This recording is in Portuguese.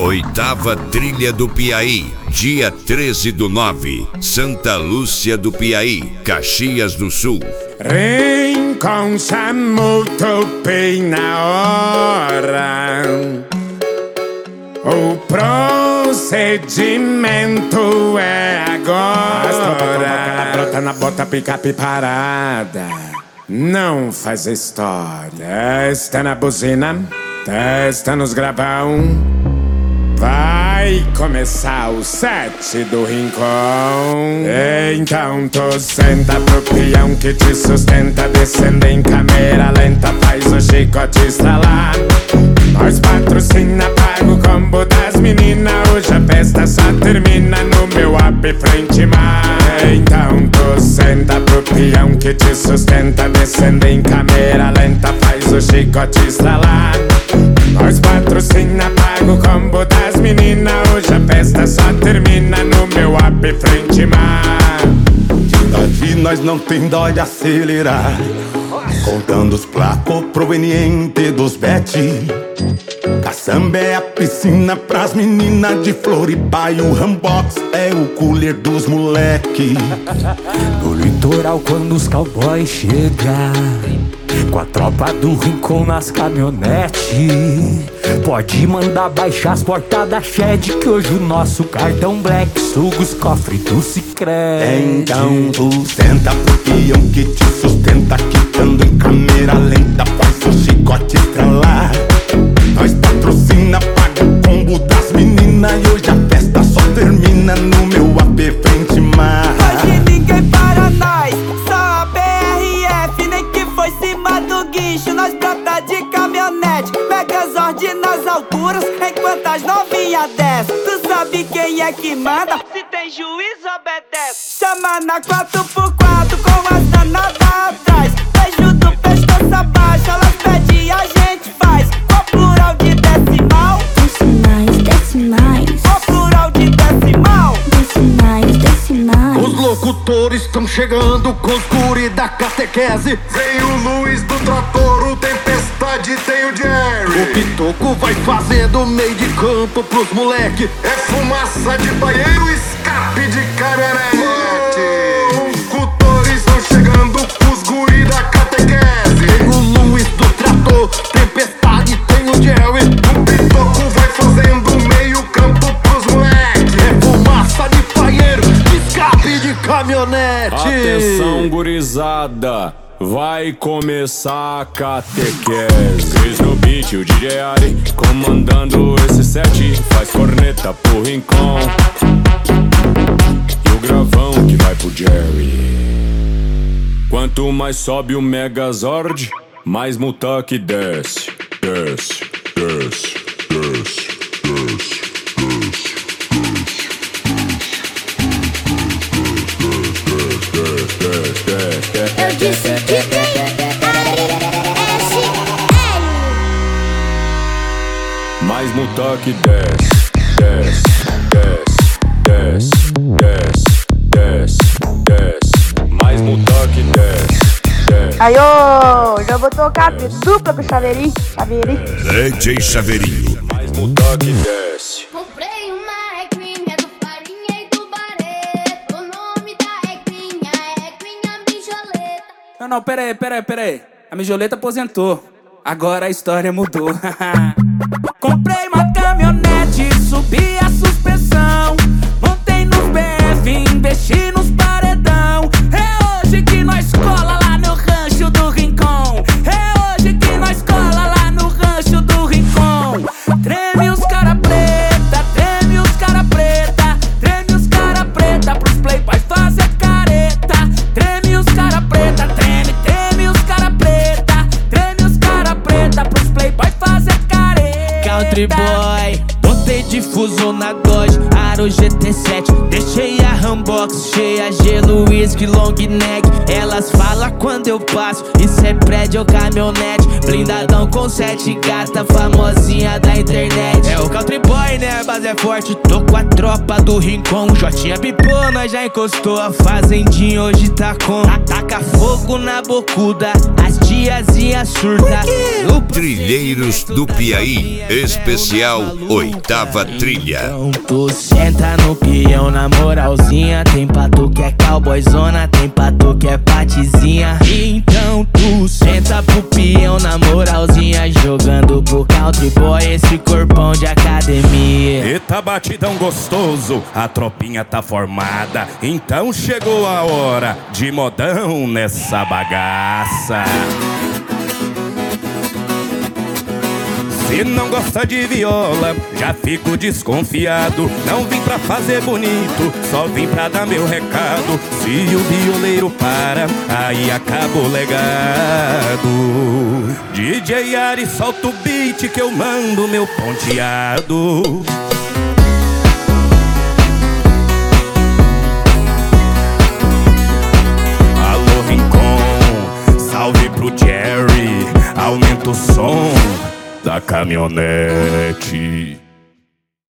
Oitava Trilha do Piauí, dia 13/9, Santa Lúcia do Piauí, Caxias do Sul. Rincon chamou Tupim na hora. O procedimento é agora. Brota na bota, picape parada. Não faz história. Testa na buzina, testa nos gravão. Vai começar o set do Rincon. Então tu senta pro peão que te sustenta. Descendo em câmera lenta, faz o chicote estralar. Nós patrocina, paga o combo das meninas. Hoje a festa só termina no meu app frente mar. Então tu senta pro peão que te sustenta. Descendo em câmera lenta, faz o chicote estralar. Nós patrocina, paga o combo das meninas. Hoje a festa só termina no meu app frente mar. Daí nós não tem dó de acelerar, contando os placos provenientes dos bet. Caçamba é a piscina pras meninas de Floripa e o Rambox é o cooler dos moleque. No litoral quando os cowboys chegam, com a tropa do Rincon nas caminhonetes, pode mandar baixar as portas da Shed, que hoje o nosso cartão Black suga os cofres do Sicredi. Então tu senta pro peão que te sustenta, quitando em câmera lenta, faz o chicote estralar. Nós patrocina, paga o combo das meninas e hoje a festa só termina no meu AP frente mar. Hoje ninguém para nós, só a BRF, nem que foi cima do guincho. Nós brota de caminhonete, Megazord nas alturas, enquanto as novinhas descem. Tu sabe quem é que manda? Se tem juiz, obedece. Chama na 4x4 com as danadas atrás. Beijo do pescoço abaixo, elas pedem, a gente faz. Qual plural de decimal? Decimais, decimais. Qual plural de decimal? Decimais, decimais. Os locutores estão chegando com os guri da catequese. Tem o Luiz do Trator, o Tempestade, tem o Jerry. O Pitoco vai fazendo meio de campo pros moleque. É fumaça de banheiro, escape de caminhonete. Locutores estão chegando com os guri da catequese. Tem o Luiz do Trator, Tempestade, tem o Jerry. O Pitoco vai fazendo meio campo pros moleque. É fumaça de banheiro, escape de caminhonete. Atenção, gurizada, vai começar a catequese. Cris no beat, o DJ Ari comandando esse set. Faz corneta pro Rincon e o gravão que vai pro Jerry. Quanto mais sobe o Megazord, mais Mutaki desce. Desce, desce, desce, desce, desce. Eu disse que tem Mais Mutaki desce, desce, desce, desce, desce, desce. Mais Mutaki desce, desce. Aí, ô, já vou tocar dupla com o Chaveirinho. DJ Chaveirinho. Mais Mutaki desce. Comprei uma equinha do Farinha e do Barreto. O nome da equinha é equinha mijoleta. Não, pera aí. A mijoleta aposentou. Agora a história mudou. Comprei uma caminhonete, subi a suspensão. Montei nos BF, investi nos paredão. É hoje que nós cola lá no rancho do Rincon. É hoje que nós cola lá no rancho do Rincon. Treme os cara preta, treme os cara preta. Treme os cara preta pros playboys fazer careta. Treme os cara preta, treme os cara preta. Treme os cara preta pros playboys fazer careta. Country boy, botei difuso na Dodge, Aro GT7. Deixei a Rambox cheia, gelo, whisky, long neck. Elas falam quando eu passo, isso é prédio ou caminhonete. Blindadão com 7 gasta, famosinha da internet. É o country boy, né? A base é forte. Tô com a tropa do Rincon. Jotinha pipou, nós já encostou. A fazendinha hoje tá com. Ataca fogo na bocuda, as tiazinhas surta. Trilheiros do Piauí, especial Oitava nova trilha. Então tu senta no peão na moralzinha. Tem pra tu que é cowboyzona, tem pra tu que é patizinha. Então tu senta pro peão na moralzinha, jogando pro country boy esse corpão de academia. Eita batidão gostoso, a tropinha tá formada. Então chegou a hora de modão nessa bagaça. Se não gosta de viola, já fico desconfiado. Não vim pra fazer bonito, só vim pra dar meu recado. Se o violeiro para, aí acaba o legado. DJ Ari, solta o beat que eu mando meu ponteado. Alô Rincon, salve pro Jerry, aumenta o som da caminhonete.